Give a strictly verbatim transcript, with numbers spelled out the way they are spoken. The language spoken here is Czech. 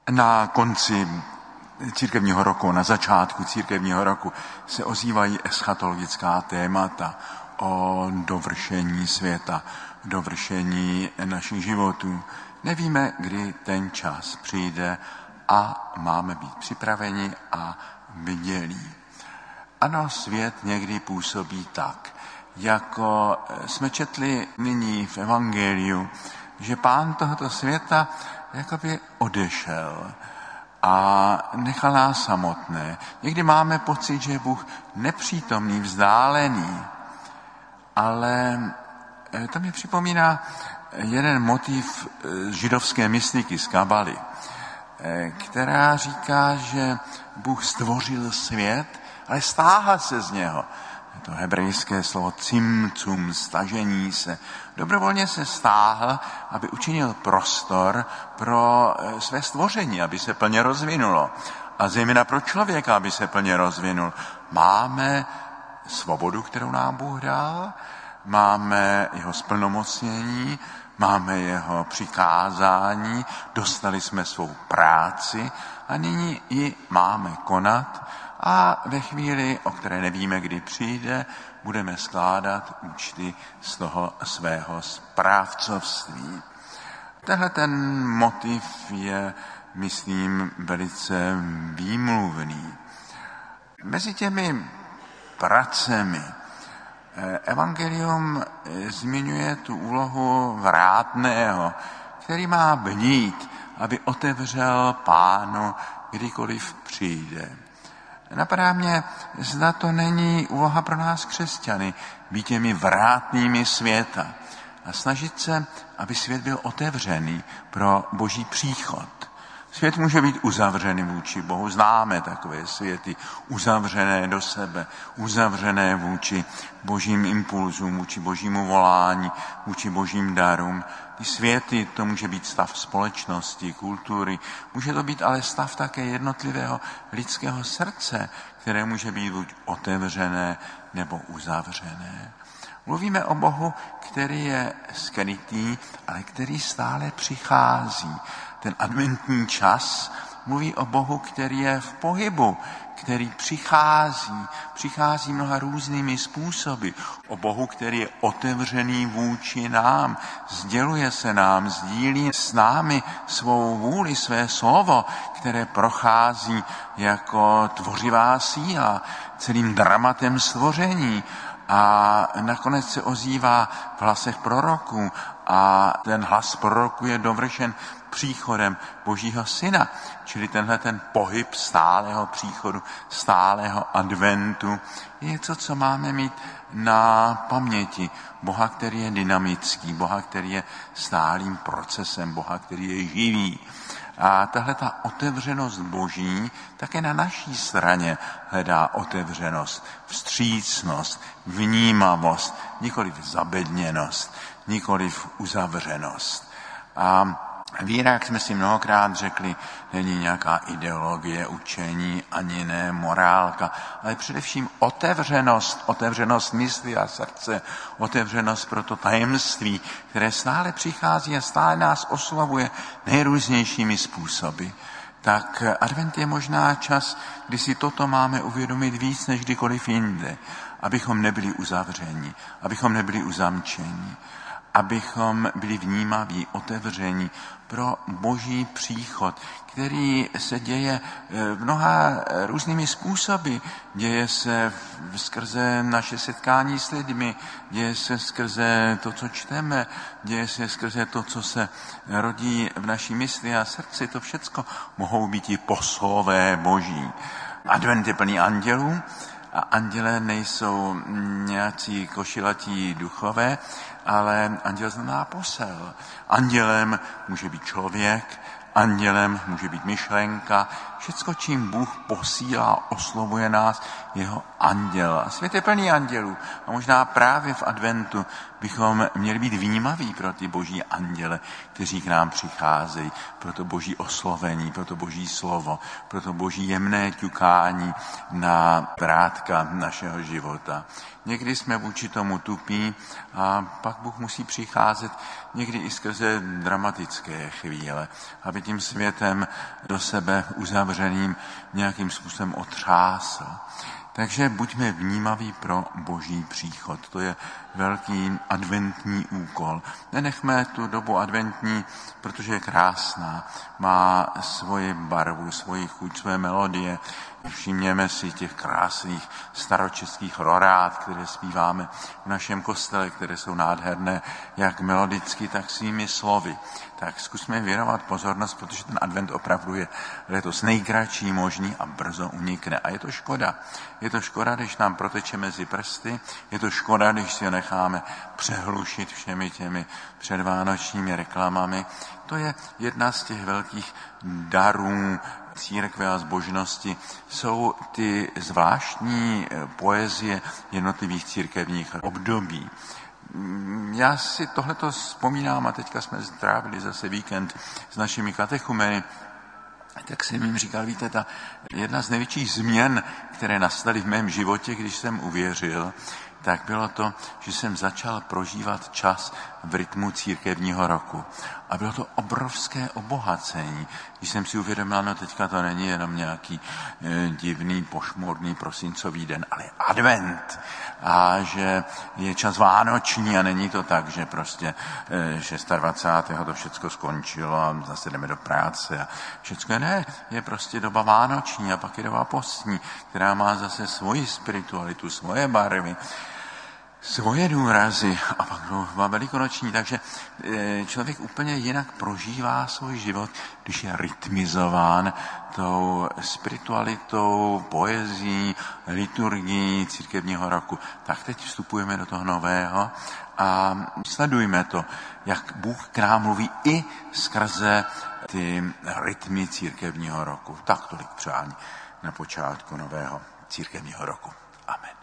Na konci církevního roku, na začátku církevního roku se ozývají eschatologická témata o dovršení světa, dovršení našich životů. Nevíme, kdy ten čas přijde a máme být připraveni a bdělí. Ano, svět někdy působí tak, jako jsme četli nyní v evangeliu, že pán tohoto světa jakoby odešel a nechal nás samotné. Někdy máme pocit, že je Bůh nepřítomný, vzdálený, ale to mi připomíná jeden motiv židovské mystiky z Kabaly, která říká, že Bůh stvořil svět, ale stáhl se z něho. To hebrejské slovo cimcum, stažení se. Dobrovolně se stáhl, aby učinil prostor pro své stvoření, aby se plně rozvinulo. A zejména pro člověka, aby se plně rozvinul. Máme svobodu, kterou nám Bůh dal, máme jeho splnomocnění, máme jeho přikázání, dostali jsme svou práci a nyní ji máme konat. A ve chvíli, o které nevíme, kdy přijde, budeme skládat účty z toho svého správcovství. Tenhle ten motiv je, myslím, velice výmluvný. Mezi těmi pracemi evangelium zmiňuje tu úlohu vrátného, který má bdít, aby otevřel pánu, kdykoliv přijde. Napadá mě, zda to není úloha pro nás křesťany, být těmi vrátnými světa a snažit se, aby svět byl otevřený pro boží příchod. Svět může být uzavřený vůči Bohu. Známe takové světy, uzavřené do sebe, uzavřené vůči božím impulzům, vůči božímu volání, vůči božím darům. Ty světy, to může být stav společnosti, kultury, může to být ale stav také jednotlivého lidského srdce, které může být buď otevřené nebo uzavřené. Mluvíme o Bohu, který je skrytý, ale který stále přichází. Ten adventní čas mluví o Bohu, který je v pohybu, který přichází, přichází mnoha různými způsoby. O Bohu, který je otevřený vůči nám, sděluje se nám, sdílí s námi svou vůli, své slovo, které prochází jako tvořivá síla celým dramatem stvoření. A nakonec se ozývá v hlasech proroků a ten hlas proroků je dovršen příchodem Božího Syna. Čili tenhle ten pohyb stálého příchodu, stálého adventu je něco, co máme mít na paměti. Boha, který je dynamický, Boha, který je stálým procesem, Boha, který je živý. A tahle ta otevřenost Boží také na naší straně hledá otevřenost, vstřícnost, vnímavost, nikoliv zabedněnost, nikoliv uzavřenost. A víra, jak jsme si mnohokrát řekli, není nějaká ideologie, učení, ani ne morálka, ale především otevřenost, otevřenost mysli a srdce, otevřenost pro to tajemství, které stále přichází a stále nás oslovuje nejrůznějšími způsoby. Tak advent je možná čas, kdy si toto máme uvědomit víc než kdykoliv jinde, abychom nebyli uzavřeni, abychom nebyli uzamčeni, abychom byli vnímaví, otevření pro boží příchod, který se děje mnoha různými způsoby. Děje se skrze naše setkání s lidmi, děje se skrze to, co čteme, děje se skrze to, co se rodí v naší mysli a srdci. To všecko mohou být i poslové boží. Advent je plný andělů a andělé nejsou nějací košilatí duchové, ale anděl znamená posel. Andělem může být člověk, andělem může být myšlenka. Všecko, čím Bůh posílá, oslovuje nás, jeho anděl. A svět je plný andělů. A možná právě v adventu bychom měli být vnímaví pro ty boží anděle, kteří k nám přicházejí, pro to boží oslovení, pro to boží slovo, pro to boží jemné ťukání na vrátka našeho života. Někdy jsme vůči tomu tupí a pak Bůh musí přicházet někdy i skrze dramatické chvíle, aby tím světem do sebe uzavřeným nějakým způsobem otřásl. Takže buďme vnímaví pro boží příchod. To je velký adventní úkol. Nenechme tu dobu adventní, protože je krásná, má svoji barvu, svoji chuť, své melodie. Všimněme si těch krásných staročeských rorád, které zpíváme v našem kostele, které jsou nádherné, jak melodicky, tak svými slovy. Tak zkusme věnovat pozornost, protože ten advent opravdu je letos nejkratší možný a brzo unikne. A je to škoda. Je to škoda, když nám proteče mezi prsty, je to škoda, když si ho necháme přehlušit všemi těmi předvánočními reklamami. To je jedna z těch velkých darů církve a zbožnosti, jsou ty zvláštní poezie jednotlivých církevních období. Já si tohleto vzpomínám a teďka jsme strávili zase víkend s našimi katechumeny, tak jsem jim říkal, víte, ta jedna z největších změn, které nastaly v mém životě, když jsem uvěřil, tak bylo to, že jsem začal prožívat čas v rytmu církevního roku. A bylo to obrovské obohacení, když jsem si uvědomil, no teďka to není jenom nějaký e, divný, pošmurný prosincový den, ale advent. A že je čas vánoční a není to tak, že prostě e, dvacátého šestého to všecko skončilo a zase jdeme do práce a všecko ne. Je prostě doba vánoční a pak je doba postní, která má zase svoji spiritualitu, svoje barvy, svoje důrazy a pak doba velikonoční, takže člověk úplně jinak prožívá svůj život, když je rytmizován tou spiritualitou, poezí, liturgií církevního roku. Tak teď vstupujeme do toho nového a sledujme to, jak Bůh k nám mluví i skrze ty rytmy církevního roku. Tak tolik přání na počátku nového církevního roku. Amen.